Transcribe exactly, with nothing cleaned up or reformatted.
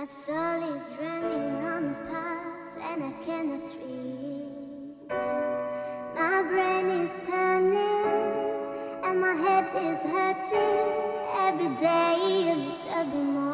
My soul is running on the paths and I cannot reach. My brain is turning and my head is hurting every day a little bit more.